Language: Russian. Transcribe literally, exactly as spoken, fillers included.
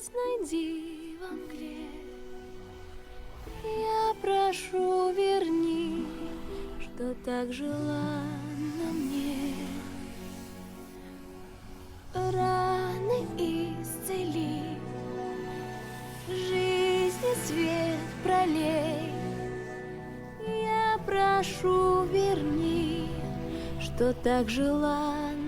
Опять найди во мгле. Я прошу, верни, что так желанно мне. Раны исцели, жизни свет пролей. Я прошу, верни, что так желанно